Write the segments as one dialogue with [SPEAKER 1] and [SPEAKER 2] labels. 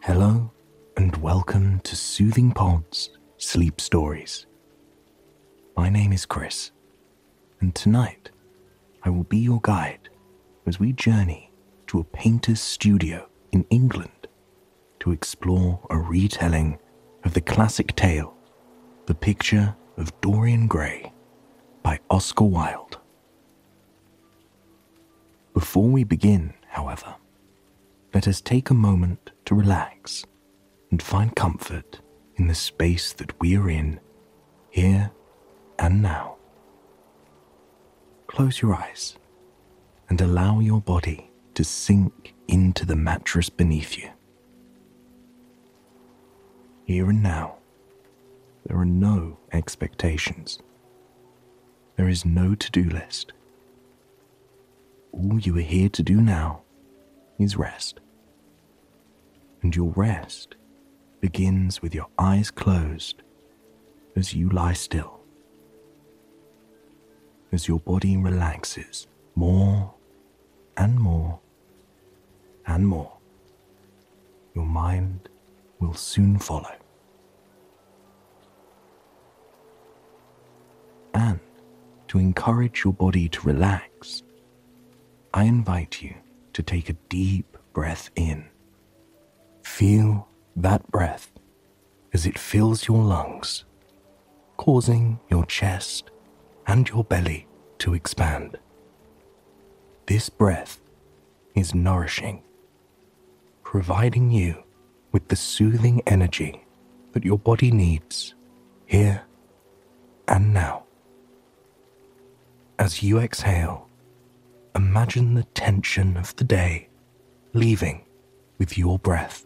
[SPEAKER 1] Hello and welcome to Soothing Pod's Sleep Stories. My name is Chris, and tonight I will be your guide as we journey to a painter's studio in England to explore a retelling of the classic tale, The Picture of Dorian Gray by Oscar Wilde. Before we begin, however, let us take a moment to relax and find comfort in the space that we are in, here and now. Close your eyes and allow your body to sink into the mattress beneath you. Here and now, there are no expectations. There is no to-do list. All you are here to do now is rest. And your rest begins with your eyes closed as you lie still. As your body relaxes more and more and more, your mind will soon follow. And to encourage your body to relax, I invite you to take a deep breath in. Feel that breath as it fills your lungs, causing your chest and your belly to expand. This breath is nourishing, providing you with the soothing energy that your body needs here and now. As you exhale, imagine the tension of the day leaving with your breath.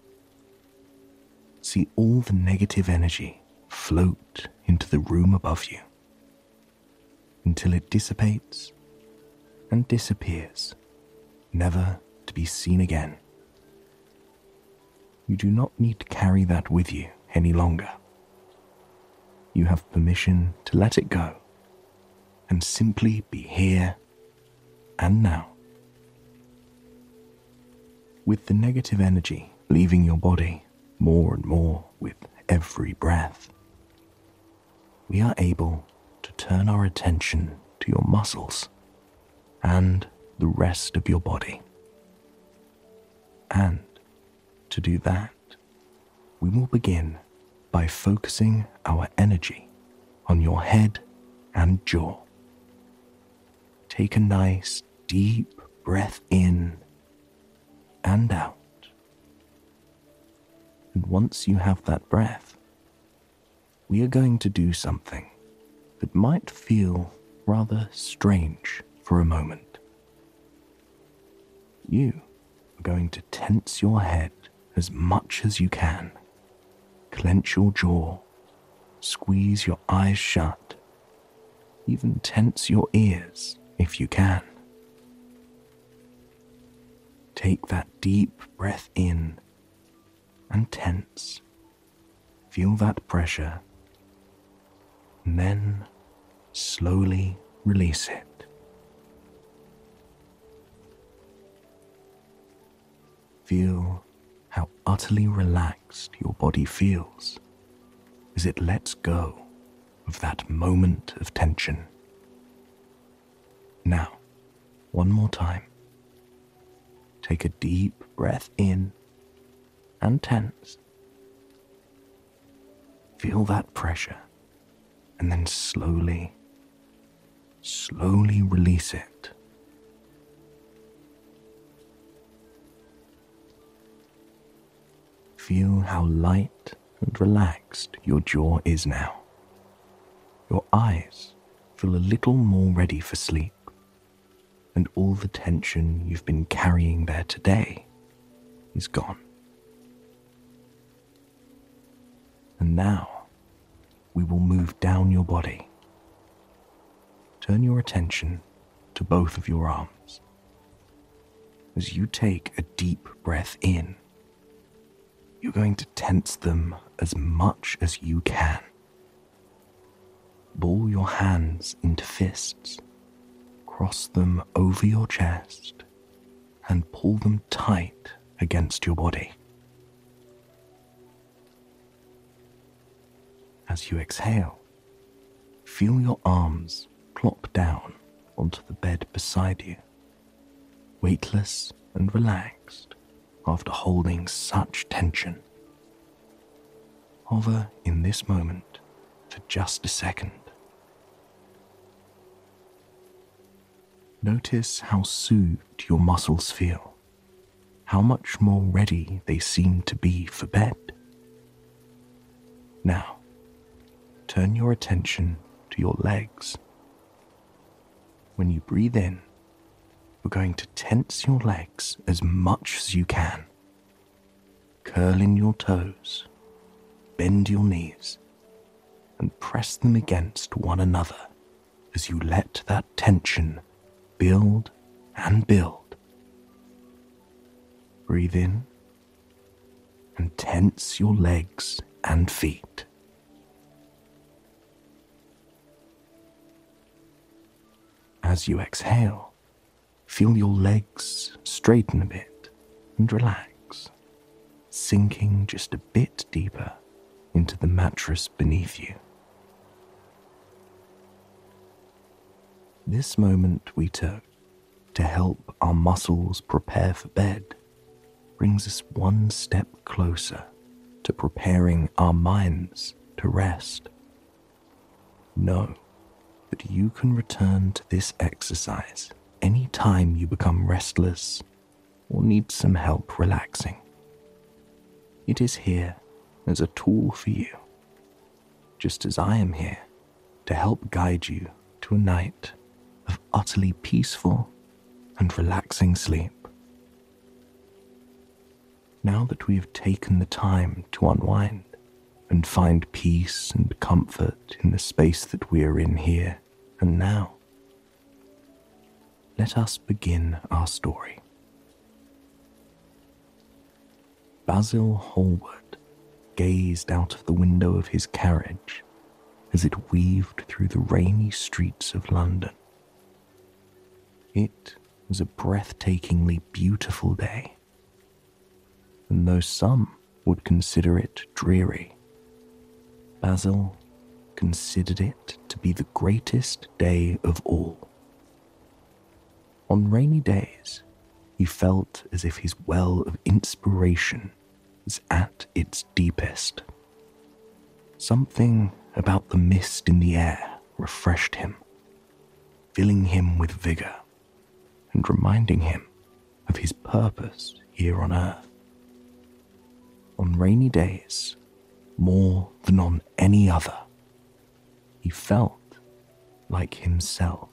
[SPEAKER 1] See all the negative energy float into the room above you until it dissipates and disappears, never to be seen again. You do not need to carry that with you any longer. You have permission to let it go and simply be here and now. With the negative energy leaving your body more and more with every breath, we are able to turn our attention to your muscles and the rest of your body. And to do that, we will begin by focusing our energy on your head and jaw. Take a nice deep breath in and out. And once you have that breath, we are going to do something that might feel rather strange for a moment. You are going to tense your head as much as you can, clench your jaw, squeeze your eyes shut, even tense your ears if you can. Take that deep breath in and tense. Feel that pressure, and then slowly release it. Feel how utterly relaxed your body feels as it lets go of that moment of tension. Now, one more time. Take a deep breath in and tense. Feel that pressure and then slowly release it. Feel how light and relaxed your jaw is now. Your eyes feel a little more ready for sleep, and all the tension you've been carrying there today is gone. And now, we will move down your body. Turn your attention to both of your arms. As you take a deep breath in, you're going to tense them as much as you can. Ball your hands into fists, cross them over your chest, and pull them tight against your body. As you exhale, feel your arms plop down onto the bed beside you, weightless and relaxed after holding such tension. Hover in this moment for just a second. Notice how soothed your muscles feel, how much more ready they seem to be for bed. Now, turn your attention to your legs. When you breathe in, you're going to tense your legs as much as you can. Curl in your toes, bend your knees, and press them against one another as you let that tension build and build. Breathe in and tense your legs and feet. As you exhale, feel your legs straighten a bit and relax, sinking just a bit deeper into the mattress beneath you. This moment we took to help our muscles prepare for bed brings us one step closer to preparing our minds to rest. Know that you can return to this exercise any time you become restless or need some help relaxing. It is here as a tool for you, just as I am here to help guide you to a night of utterly peaceful and relaxing sleep. Now that we have taken the time to unwind and find peace and comfort in the space that we are in here and now, let us begin our story. Basil Hallward gazed out of the window of his carriage as it weaved through the rainy streets of London. It was a breathtakingly beautiful day, and though some would consider it dreary, Basil considered it to be the greatest day of all. On rainy days, he felt as if his well of inspiration was at its deepest. Something about the mist in the air refreshed him, filling him with vigor and reminding him of his purpose here on earth. On rainy days, more than on any other, he felt like himself.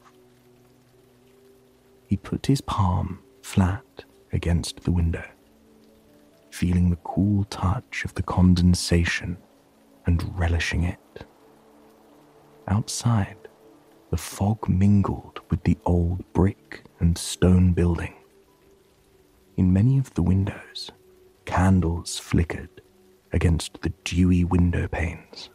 [SPEAKER 1] He put his palm flat against the window, feeling the cool touch of the condensation and relishing it. Outside, the fog mingled with the old brick and stone building. In many of the windows, candles flickered against the dewy window panes.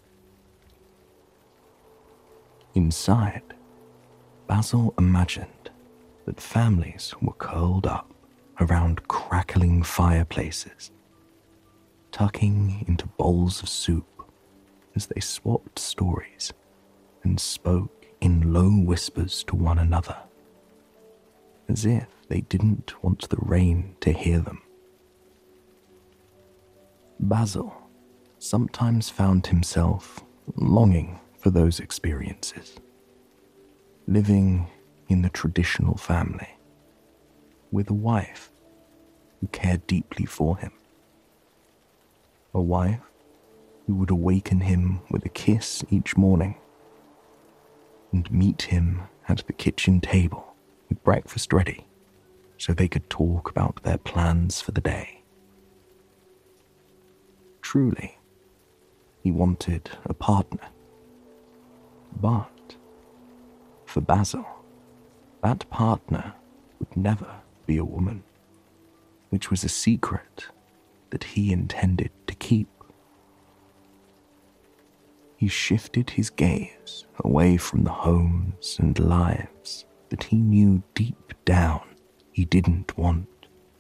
[SPEAKER 1] Inside, Basil imagined that families were curled up around crackling fireplaces, tucking into bowls of soup as they swapped stories and spoke in low whispers to one another, as if they didn't want the rain to hear them. Basil sometimes found himself longing for those experiences, living in the traditional family, with a wife who cared deeply for him, a wife who would awaken him with a kiss each morning and meet him at the kitchen table with breakfast ready so they could talk about their plans for the day. Truly, he wanted a partner. But for Basil, that partner would never be a woman, which was a secret that he intended to keep. He shifted his gaze away from the homes and lives that he knew deep down he didn't want,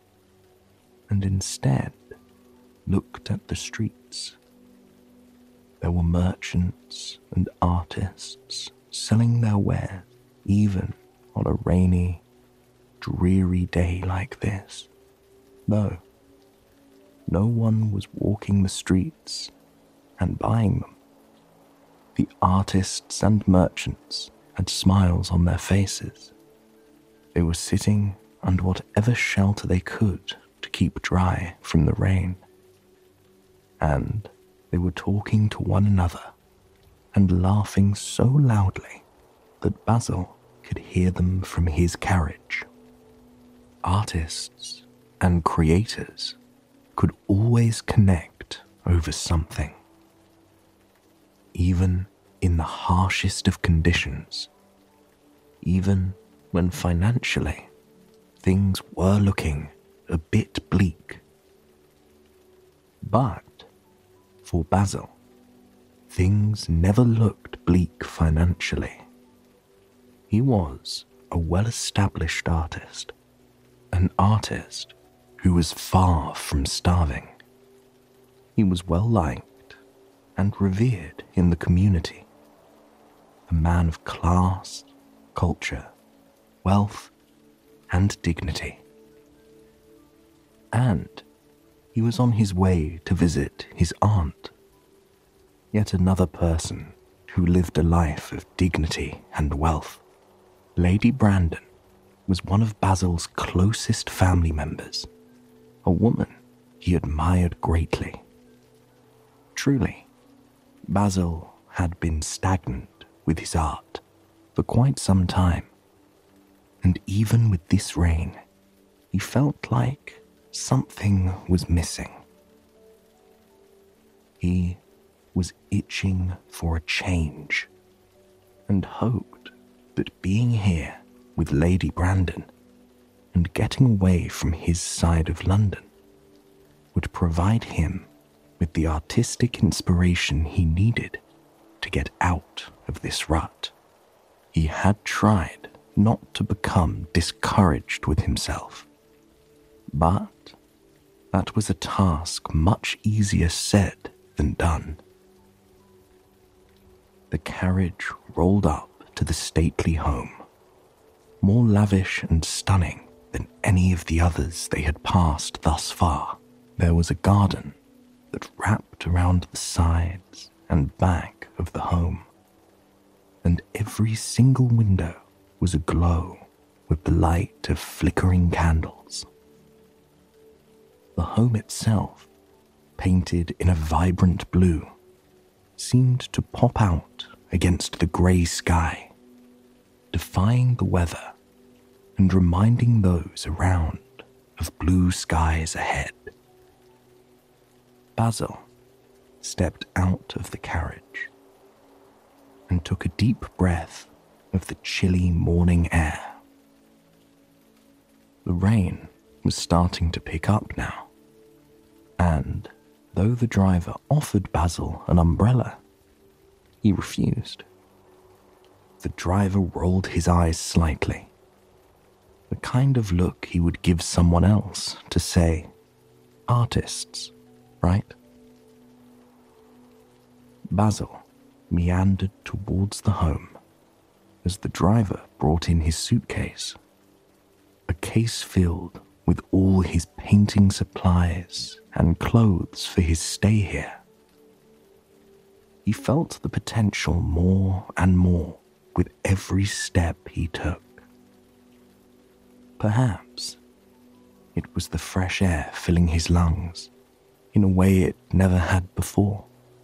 [SPEAKER 1] and instead looked at the streets. There were merchants and artists selling their wares even on a rainy, dreary day like this, though no one was walking the streets and buying them. The artists and merchants had smiles on their faces. They were sitting under whatever shelter they could to keep dry from the rain. And they were talking to one another and laughing so loudly that Basil could hear them from his carriage. Artists and creators could always connect over something. Even in the harshest of conditions, even when financially things were looking a bit bleak. But for Basil, things never looked bleak financially. He was a well-established artist, an artist who was far from starving. He was well-liked and revered in the community, a man of class, culture, wealth, and dignity. And he was on his way to visit his aunt, yet another person who lived a life of dignity and wealth. Lady Brandon was one of Basil's closest family members, a woman he admired greatly. Truly, Basil had been stagnant with his art for quite some time, and even with this rain, he felt like something was missing. He was itching for a change and hoped that being here with Lady Brandon and getting away from his side of London would provide him with the artistic inspiration he needed to get out of this rut. He had tried not to become discouraged with himself, but that was a task much easier said than done. The carriage rolled up to the stately home, more lavish and stunning than any of the others they had passed thus far. There was a garden that wrapped around the sides and back of the home, and every single window was aglow with the light of flickering candles. The home itself, painted in a vibrant blue, seemed to pop out against the grey sky, defying the weather and reminding those around of blue skies ahead. Basil stepped out of the carriage and took a deep breath of the chilly morning air. The rain was starting to pick up now, and though the driver offered Basil an umbrella, he refused. The driver rolled his eyes slightly, the kind of look he would give someone else to say, "Artists, right?" Basil meandered towards the home as the driver brought in his suitcase, a case filled with all his painting supplies and clothes for his stay here. He felt the potential more and more with every step he took. Perhaps it was the fresh air filling his lungs in a way it never had before.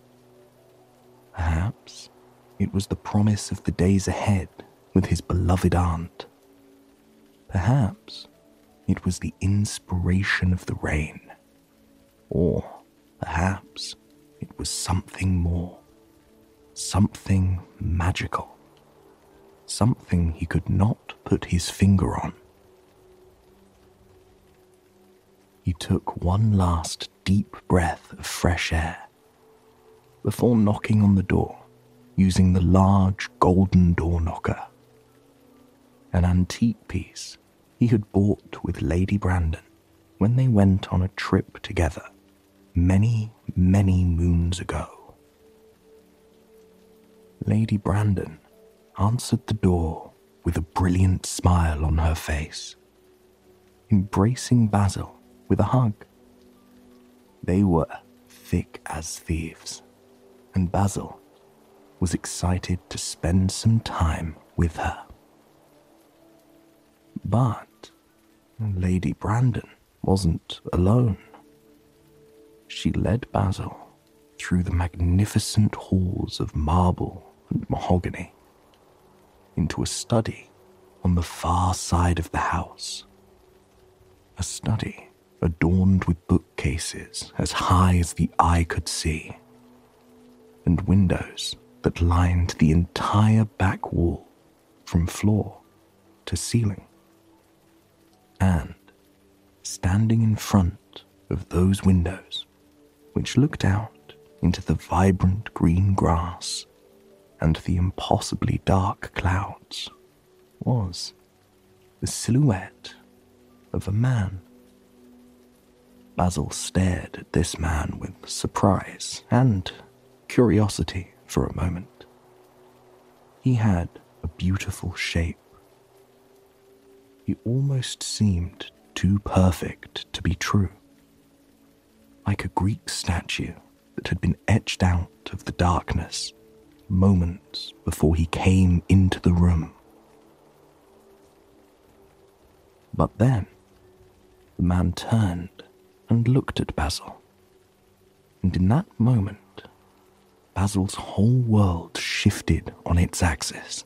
[SPEAKER 1] Perhaps it was the promise of the days ahead with his beloved aunt. Perhaps it was the inspiration of the rain. Or perhaps it was something more, something magical, something he could not put his finger on. He took one last deep breath of fresh air before knocking on the door using the large golden door knocker, an antique piece he had bought with Lady Brandon when they went on a trip together many, many moons ago. Lady Brandon answered the door with a brilliant smile on her face, embracing Basil with a hug. They were thick as thieves, and Basil was excited to spend some time with her. But Lady Brandon wasn't alone. She led Basil through the magnificent halls of marble and mahogany into a study on the far side of the house. A study adorned with bookcases as high as the eye could see, and windows that lined the entire back wall from floor to ceiling. And standing in front of those windows, which looked out into the vibrant green grass and the impossibly dark clouds, was the silhouette of a man. Basil stared at this man with surprise and curiosity for a moment. He had a beautiful shape. He almost seemed too perfect to be true, like a Greek statue that had been etched out of the darkness moments before he came into the room. But then, the man turned and looked at Basil, and in that moment, Basil's whole world shifted on its axis.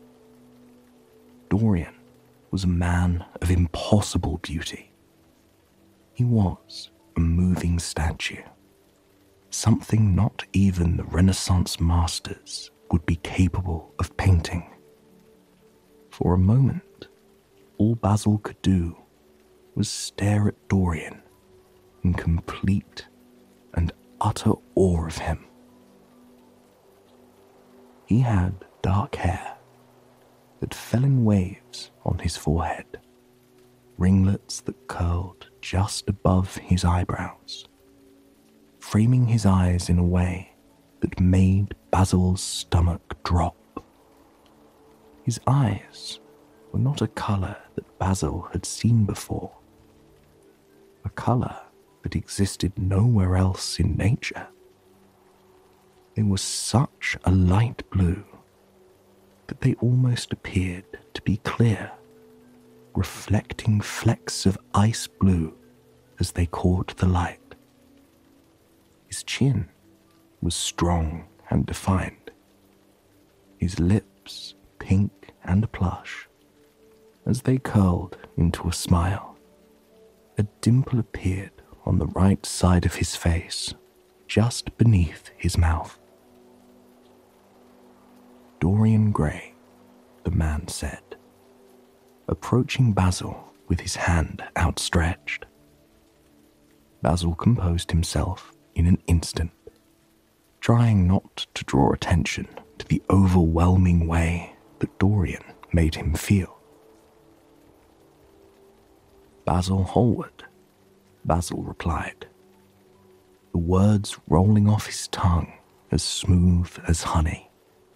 [SPEAKER 1] Dorian was a man of impossible beauty. He was a moving statue, something not even the Renaissance masters would be capable of painting. For a moment, all Basil could do was stare at Dorian in complete and utter awe of him. He had dark hair that fell in waves on his forehead, ringlets that curled just above his eyebrows, framing his eyes in a way that made Basil's stomach drop. His eyes were not a colour that Basil had seen before, a colour that existed nowhere else in nature. They were such a light blue that they almost appeared to be clear, reflecting flecks of ice blue as they caught the light. His chin was strong and defined, his lips pink and plush. As they curled into a smile, a dimple appeared on the right side of his face, just beneath his mouth. Dorian Gray, the man said, approaching Basil with his hand outstretched. Basil composed himself in an instant, trying not to draw attention to the overwhelming way that Dorian made him feel. Basil Hallward, Basil replied, the words rolling off his tongue as smooth as honey.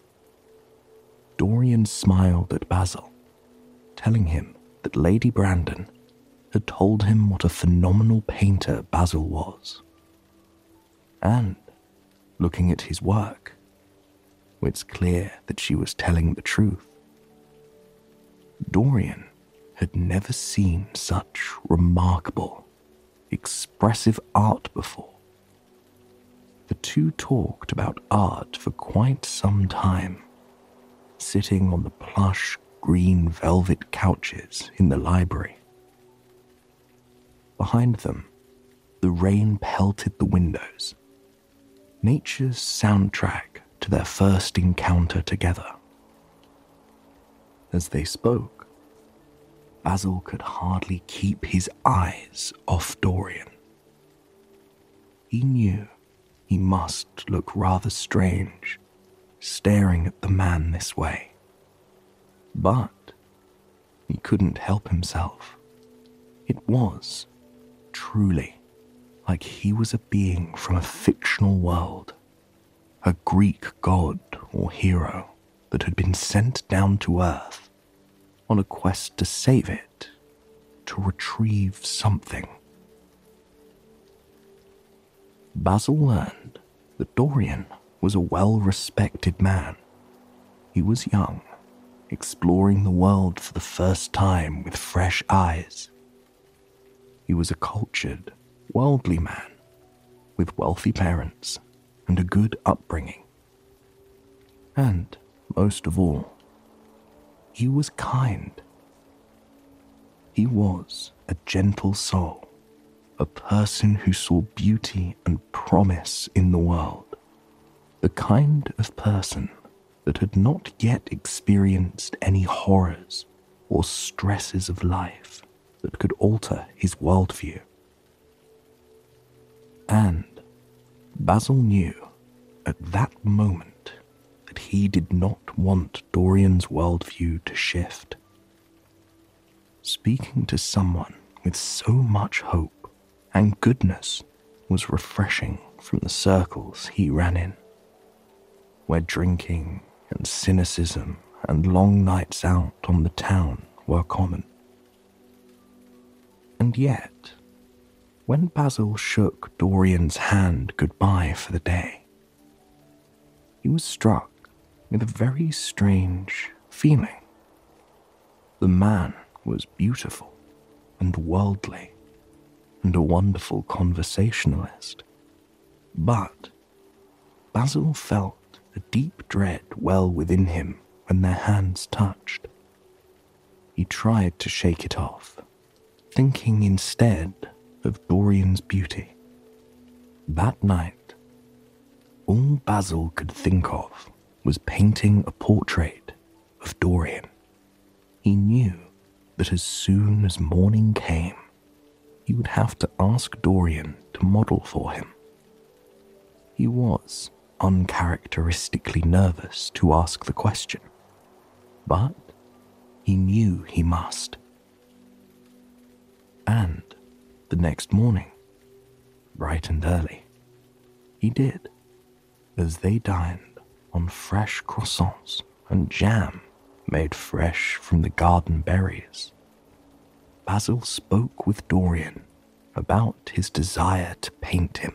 [SPEAKER 1] Dorian smiled at Basil, telling him that Lady Brandon had told him what a phenomenal painter Basil was. And, looking at his work, it's clear that she was telling the truth. Dorian had never seen such remarkable, expressive art before. The two talked about art for quite some time, sitting on the plush green velvet couches in the library. Behind them, the rain pelted the windows, nature's soundtrack to their first encounter together. As they spoke, Basil could hardly keep his eyes off Dorian. He knew he must look rather strange, staring at the man this way. But he couldn't help himself. It was, truly, like he was a being from a fictional world, a Greek god or hero that had been sent down to Earth on a quest to save it, to retrieve something. Basil learned that Dorian was a well-respected man. He was young, exploring the world for the first time with fresh eyes. He was a cultured, worldly man with wealthy parents and a good upbringing. And, most of all, he was kind. He was a gentle soul, a person who saw beauty and promise in the world, the kind of person that had not yet experienced any horrors or stresses of life that could alter his worldview. And Basil knew at that moment that he did not want Dorian's worldview to shift. Speaking to someone with so much hope and goodness was refreshing from the circles he ran in, where drinking and cynicism and long nights out on the town were common. And yet, when Basil shook Dorian's hand goodbye for the day, he was struck with a very strange feeling. The man was beautiful and worldly and a wonderful conversationalist, but Basil felt a deep dread well within him when their hands touched. He tried to shake it off, thinking instead of Dorian's beauty. That night, all Basil could think of was painting a portrait of Dorian. He knew that as soon as morning came, he would have to ask Dorian to model for him. He was uncharacteristically nervous to ask the question, but he knew he must. And the next morning, bright and early, he did, as they dined on fresh croissants and jam made fresh from the garden berries. Basil spoke with Dorian about his desire to paint him.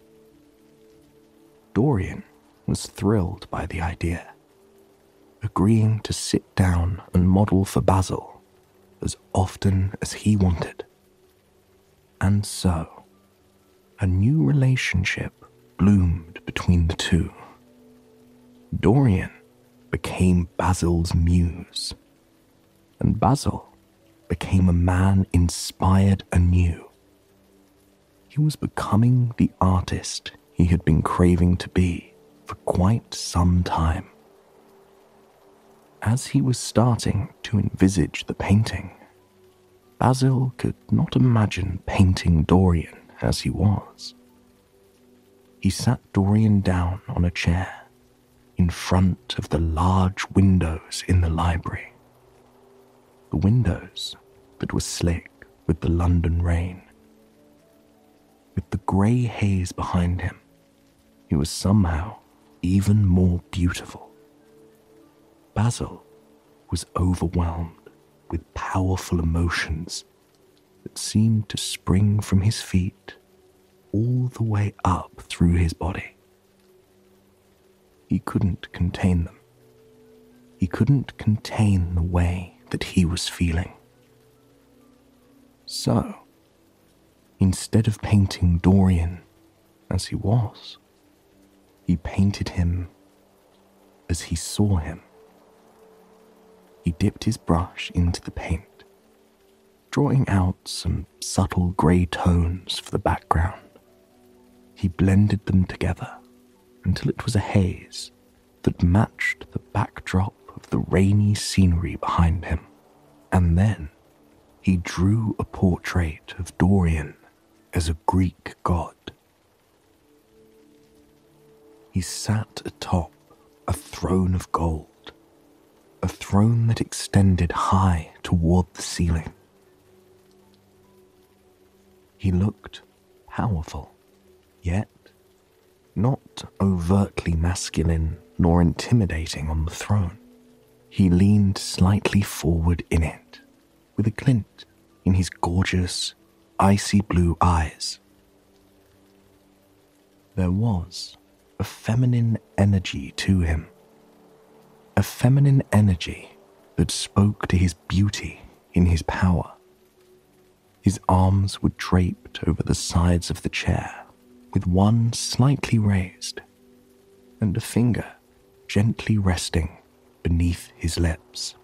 [SPEAKER 1] Dorian was thrilled by the idea, agreeing to sit down and model for Basil as often as he wanted. And so, a new relationship bloomed between the two. Dorian became Basil's muse, and Basil became a man inspired anew. He was becoming the artist he had been craving to be for quite some time. As he was starting to envisage the painting, Basil could not imagine painting Dorian as he was. He sat Dorian down on a chair in front of the large windows in the library. The windows that were slick with the London rain. With the grey haze behind him, he was somehow even more beautiful. Basil was overwhelmed with powerful emotions that seemed to spring from his feet all the way up through his body. He couldn't contain them. He couldn't contain the way that he was feeling. So, instead of painting Dorian as he was, he painted him as he saw him. He dipped his brush into the paint, drawing out some subtle grey tones for the background. He blended them together until it was a haze that matched the backdrop of the rainy scenery behind him. And then he drew a portrait of Dorian as a Greek god. He sat atop a throne of gold, a throne that extended high toward the ceiling. He looked powerful, yet not overtly masculine nor intimidating on the throne. He leaned slightly forward in it, with a glint in his gorgeous, icy blue eyes. There was a feminine energy to him, a feminine energy that spoke to his beauty in his power. His arms were draped over the sides of the chair, with one slightly raised, and a finger gently resting beneath his lips.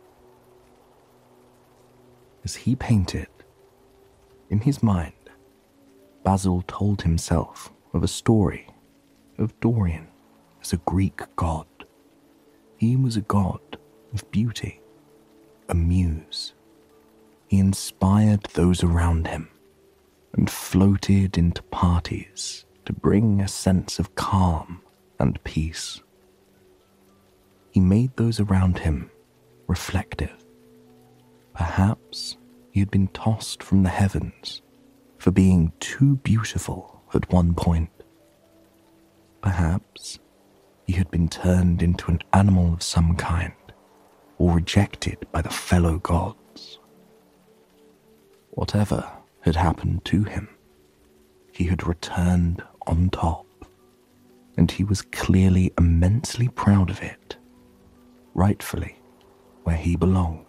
[SPEAKER 1] As he painted, in his mind, Basil told himself of a story of Dorian as a Greek god. He was a god of beauty, a muse. He inspired those around him and floated into parties to bring a sense of calm and peace. He made those around him reflective. Perhaps he had been tossed from the heavens for being too beautiful at one point. Perhaps he had been turned into an animal of some kind, or rejected by the fellow gods. Whatever had happened to him, he had returned on top, and he was clearly immensely proud of it, rightfully where he belonged.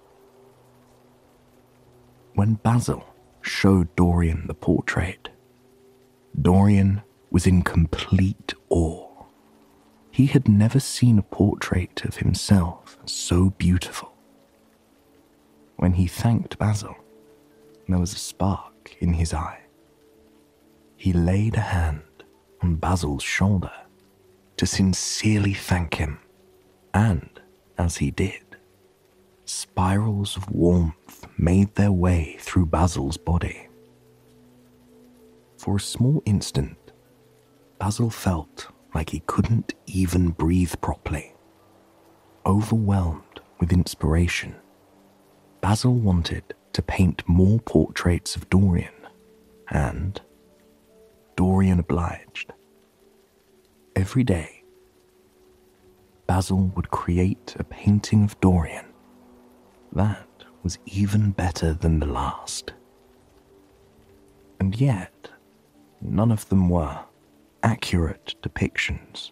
[SPEAKER 1] When Basil showed Dorian the portrait, Dorian was in complete awe. He had never seen a portrait of himself so beautiful. When he thanked Basil, there was a spark in his eye. He laid a hand on Basil's shoulder to sincerely thank him, and as he did, spirals of warmth made their way through Basil's body. For a small instant, Basil felt like he couldn't even breathe properly. Overwhelmed with inspiration, Basil wanted to paint more portraits of Dorian, and Dorian obliged. Every day, Basil would create a painting of Dorian that was even better than the last. And yet, none of them were accurate depictions.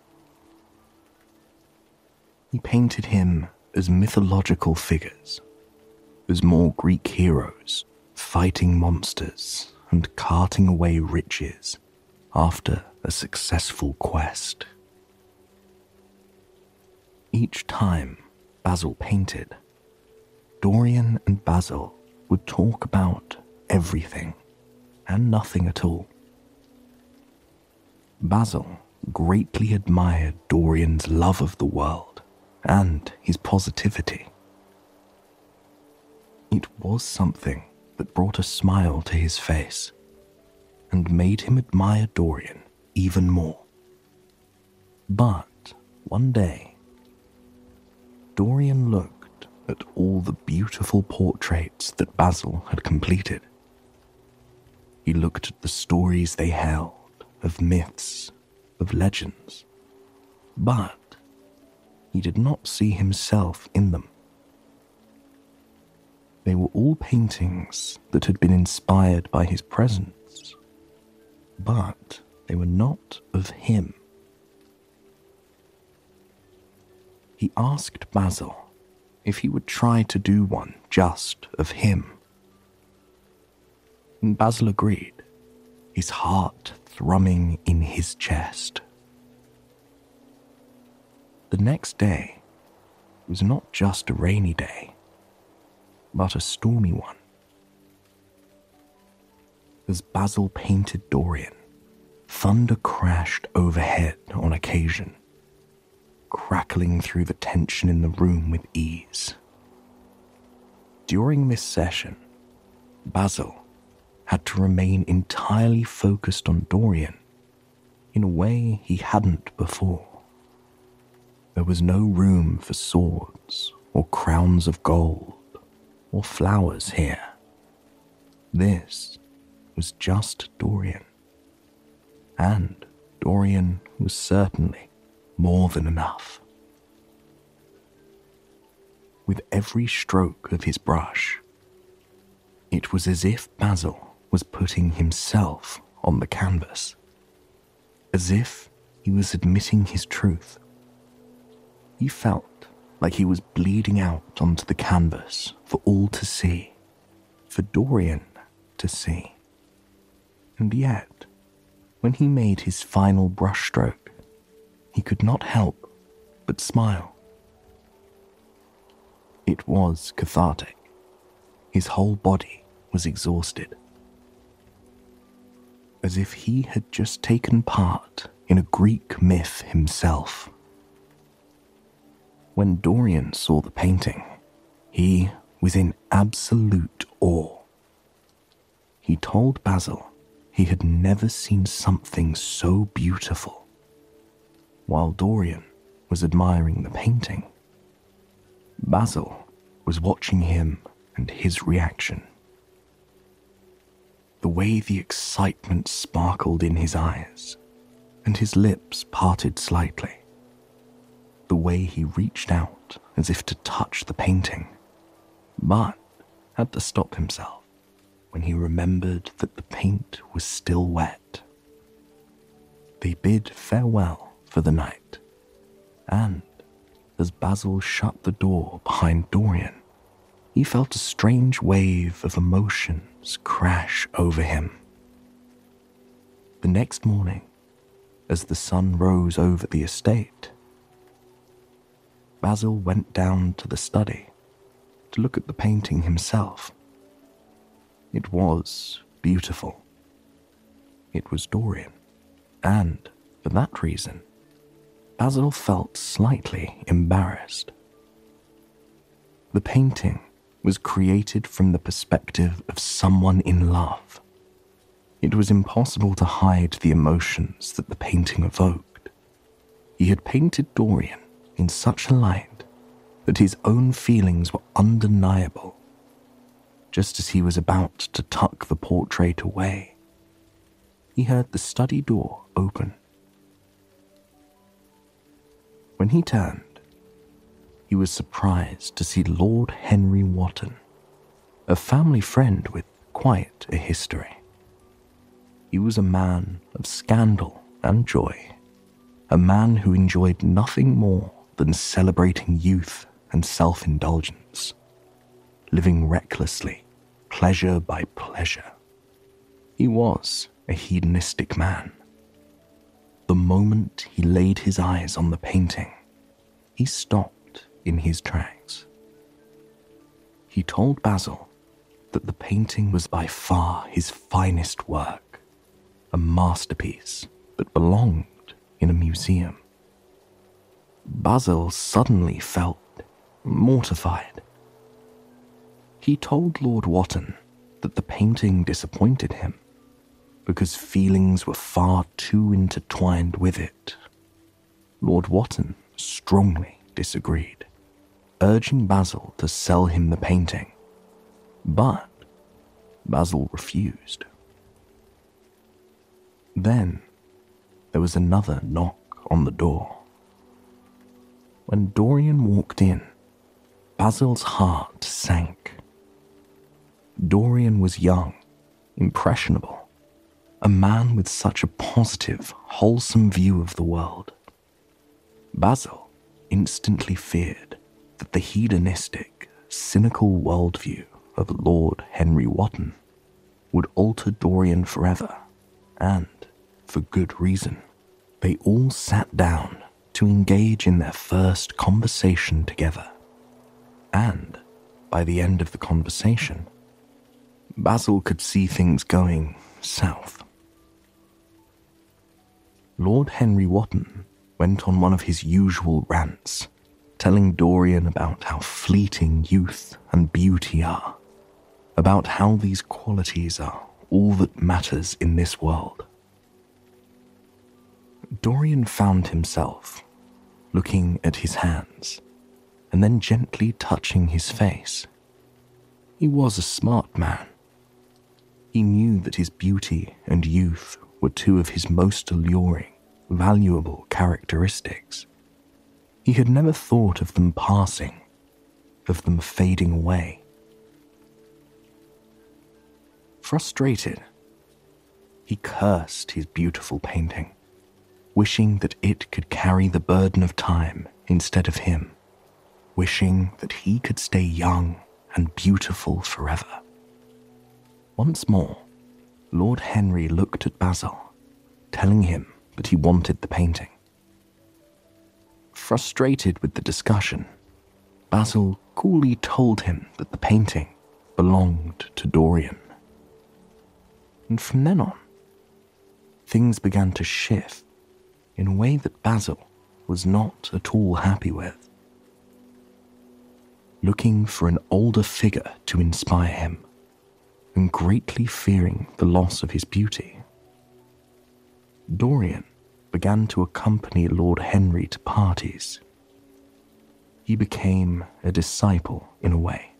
[SPEAKER 1] He painted him as mythological figures, as more Greek heroes fighting monsters and carting away riches after a successful quest. Each time Basil painted, Dorian and Basil would talk about everything and nothing at all. Basil greatly admired Dorian's love of the world and his positivity. It was something that brought a smile to his face and made him admire Dorian even more. But one day, Dorian looked at all the beautiful portraits that Basil had completed. He looked at the stories they held of myths, of legends, but he did not see himself in them. They were all paintings that had been inspired by his presence, but they were not of him. He asked Basil if he would try to do one just of him. And Basil agreed, his heart thrumming in his chest. The next day was not just a rainy day, but a stormy one. As Basil painted Dorian, thunder crashed overhead on occasion, crackling through the tension in the room with ease. During this session, Basil had to remain entirely focused on Dorian in a way he hadn't before. There was no room for swords or crowns of gold or flowers here. This was just Dorian, and Dorian was certainly more than enough. With every stroke of his brush, it was as if Basil was putting himself on the canvas, as if he was admitting his truth. He felt like he was bleeding out onto the canvas for all to see, for Dorian to see. And yet, when he made his final brushstroke, he could not help but smile. It was cathartic. His whole body was exhausted, as if he had just taken part in a Greek myth himself. When Dorian saw the painting, he was in absolute awe. He told Basil he had never seen something so beautiful. While Dorian was admiring the painting, Basil was watching him and his reaction. The way the excitement sparkled in his eyes, and his lips parted slightly. The way he reached out as if to touch the painting, but had to stop himself when he remembered that the paint was still wet. They bid farewell for the night, and as Basil shut the door behind Dorian, he felt a strange wave of emotions crash over him. The next morning, as the sun rose over the estate, Basil went down to the study to look at the painting himself. It was beautiful. It was Dorian, and for that reason, Basil felt slightly embarrassed. The painting was created from the perspective of someone in love. It was impossible to hide the emotions that the painting evoked. He had painted Dorian in such a light that his own feelings were undeniable. Just as he was about to tuck the portrait away, he heard the study door open. When he turned, he was surprised to see Lord Henry Wotton, a family friend with quite a history. He was a man of scandal and joy, a man who enjoyed nothing more than celebrating youth and self-indulgence, living recklessly, pleasure by pleasure. He was a hedonistic man. The moment he laid his eyes on the painting, he stopped in his tracks. He told Basil that the painting was by far his finest work, a masterpiece that belonged in a museum. Basil suddenly felt mortified. He told Lord Wotton that the painting disappointed him because feelings were far too intertwined with it. Lord Wotton strongly disagreed, urging Basil to sell him the painting, but Basil refused. Then there was another knock on the door. When Dorian walked in, Basil's heart sank. Dorian was young, impressionable, a man with such a positive, wholesome view of the world. Basil instantly feared that the hedonistic, cynical worldview of Lord Henry Wotton would alter Dorian forever, and for good reason. They all sat down to engage in their first conversation together, and by the end of the conversation, Basil could see things going south. Lord Henry Wotton went on one of his usual rants, telling Dorian about how fleeting youth and beauty are, about how these qualities are all that matters in this world. Dorian found himself looking at his hands and then gently touching his face. He was a smart man. He knew that his beauty and youth were two of his most alluring valuable characteristics. He had never thought of them passing, of them fading away. Frustrated, he cursed his beautiful painting, wishing that it could carry the burden of time instead of him, wishing that he could stay young and beautiful forever. Once more, Lord Henry looked at Basil, telling him that he wanted the painting. Frustrated with the discussion, Basil coolly told him that the painting belonged to Dorian. And from then on, things began to shift in a way that Basil was not at all happy with. Looking for an older figure to inspire him, and greatly fearing the loss of his beauty, Dorian began to accompany Lord Henry to parties. He became a disciple in a way.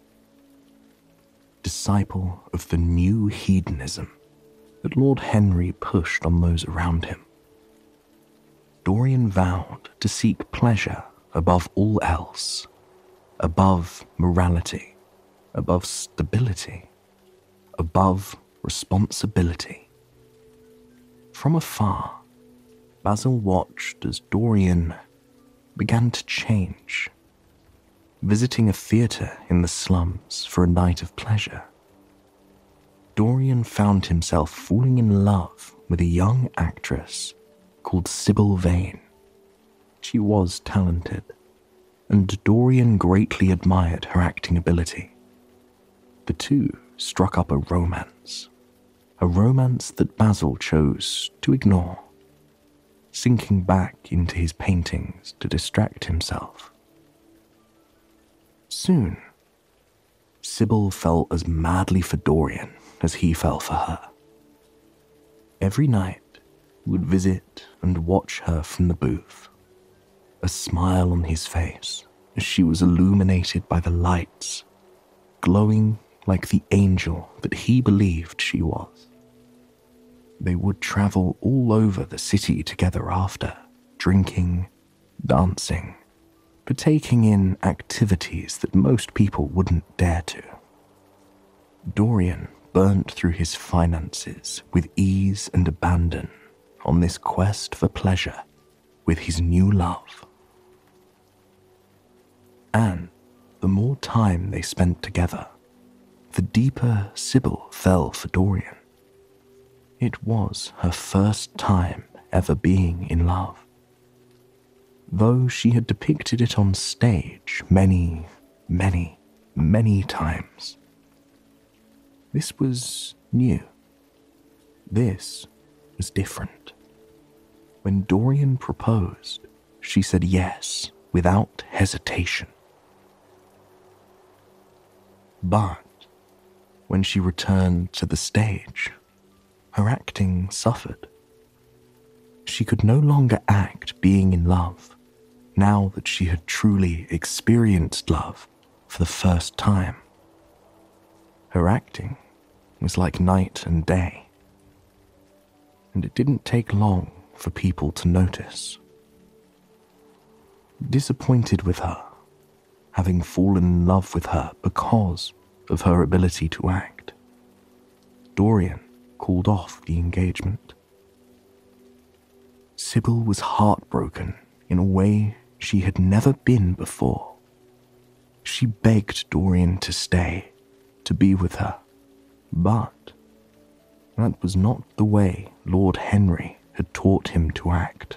[SPEAKER 1] Disciple of the new hedonism that Lord Henry pushed on those around him. Dorian vowed to seek pleasure above all else, above morality, above stability, above responsibility. From afar, Basil watched as Dorian began to change, visiting a theatre in the slums for a night of pleasure. Dorian found himself falling in love with a young actress called Sybil Vane. She was talented, and Dorian greatly admired her acting ability. The two struck up a romance that Basil chose to ignore, sinking back into his paintings to distract himself. Soon, Sybil fell as madly for Dorian as he fell for her. Every night, he would visit and watch her from the booth, a smile on his face as she was illuminated by the lights, glowing like the angel that he believed she was. They would travel all over the city together after, drinking, dancing, partaking in activities that most people wouldn't dare to. Dorian burnt through his finances with ease and abandon on this quest for pleasure with his new love. And the more time they spent together, the deeper Sybil fell for Dorian. It was her first time ever being in love. Though she had depicted it on stage many, many, many times. This was new. This was different. When Dorian proposed, she said yes without hesitation. But when she returned to the stage, her acting suffered. She could no longer act being in love, now that she had truly experienced love for the first time. Her acting was like night and day, and it didn't take long for people to notice. Disappointed with her, having fallen in love with her because of her ability to act, Dorian called off the engagement. Sybil was heartbroken in a way she had never been before. She begged Dorian to stay, to be with her, but that was not the way Lord Henry had taught him to act.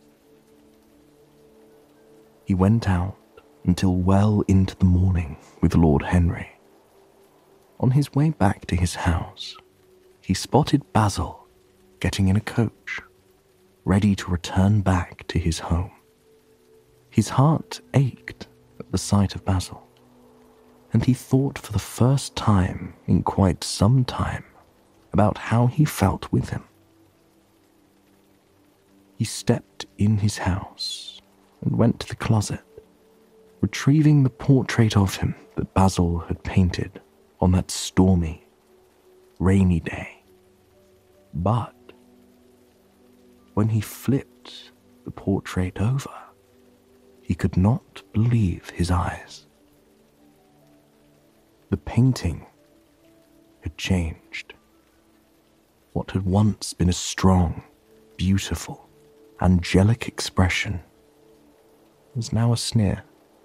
[SPEAKER 1] He went out until well into the morning with Lord Henry. On his way back to his house, he spotted Basil getting in a coach, ready to return back to his home. His heart ached at the sight of Basil, and he thought for the first time in quite some time about how he felt with him. He stepped in his house and went to the closet, retrieving the portrait of him that Basil had painted on that stormy, rainy day. But when he flipped the portrait over, he could not believe his eyes. The painting had changed. What had once been a strong, beautiful, angelic expression was now a sneer.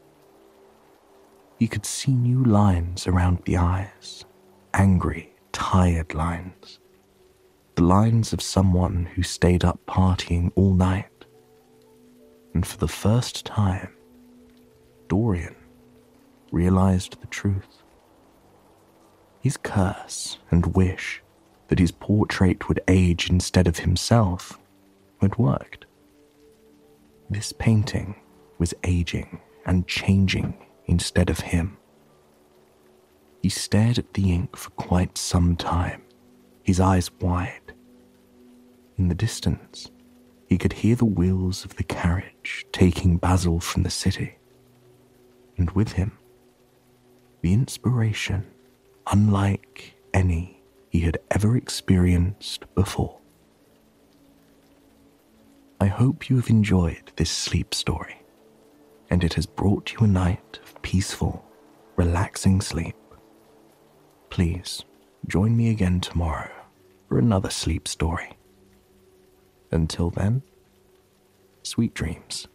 [SPEAKER 1] He could see new lines around the eyes, angry, tired lines. The lines of someone who stayed up partying all night. And for the first time, Dorian realized the truth. His curse and wish that his portrait would age instead of himself had worked. This painting was aging and changing instead of him. He stared at the ink for quite some time, his eyes wide. In the distance, he could hear the wheels of the carriage taking Basil from the city. And with him, the inspiration unlike any he had ever experienced before. I hope you have enjoyed this sleep story, and it has brought you a night of peaceful, relaxing sleep. Please join me again tomorrow for another sleep story. Until then, sweet dreams.